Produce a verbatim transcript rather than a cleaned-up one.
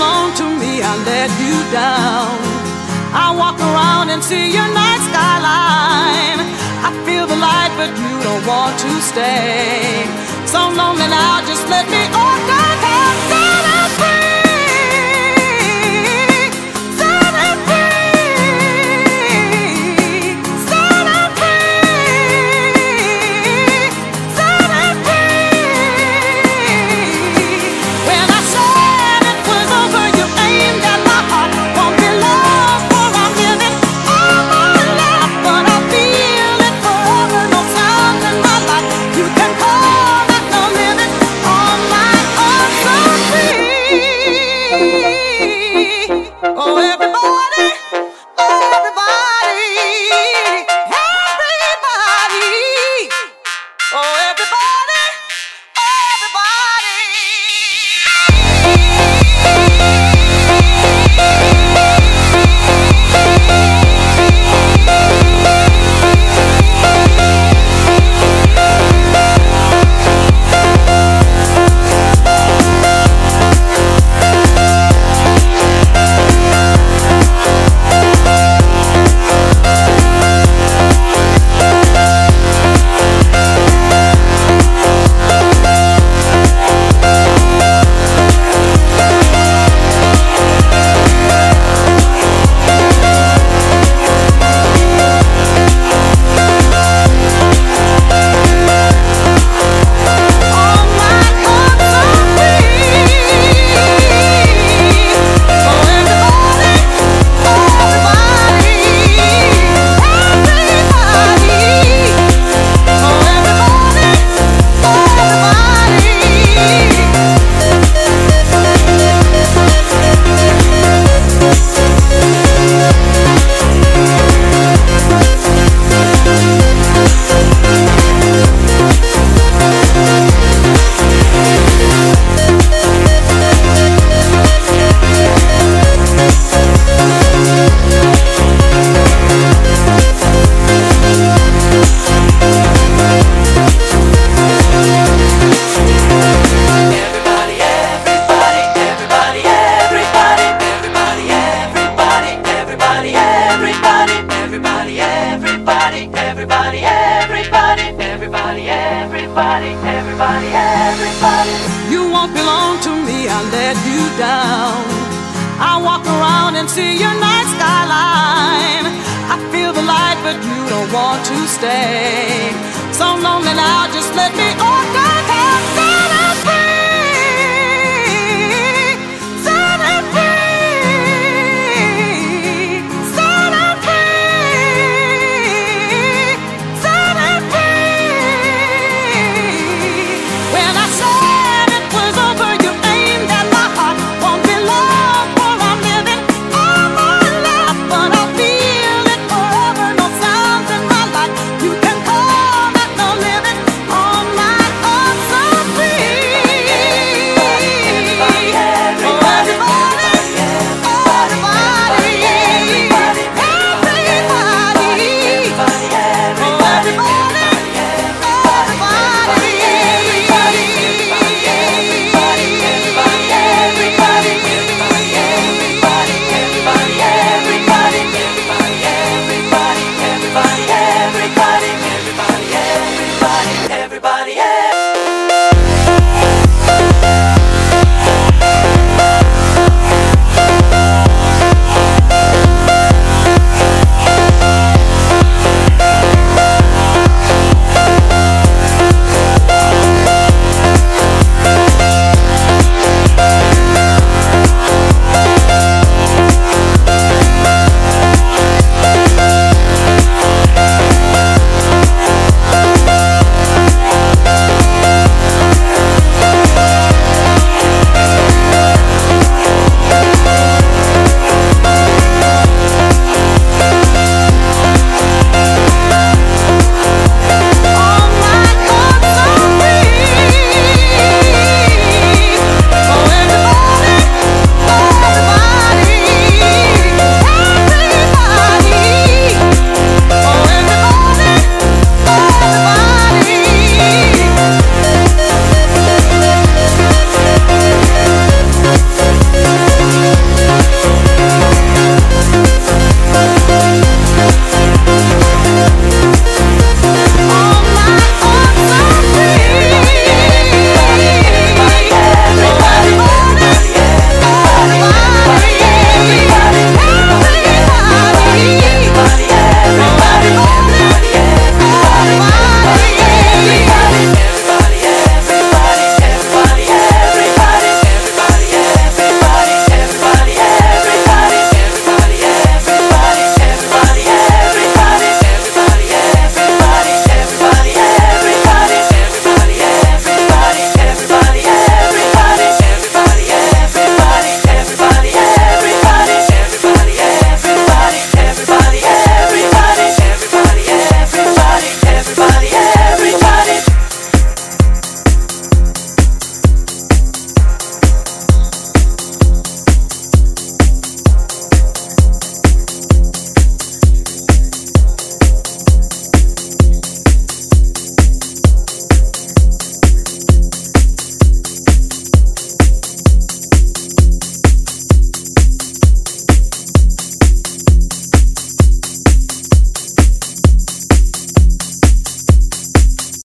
belong to me, I let you down. I walk around and see your night skyline. I feel the light, but you don't want to stay. So lonely now, just let me on down. Set us free, set us free, set us free, set us free. When I said it was over, you aimed at my heart. Won't be lost, for I'm living all my life, but I feel it forever. No sound in my life. You can call it no limit. All my heart so free. Oh, everybody, everybody, everybody. Oh, everybody, everybody. You won't belong to me, I let you down. I walk around and see your night skyline. I feel the light, but you don't want to stay. So lonely now, just let me on down.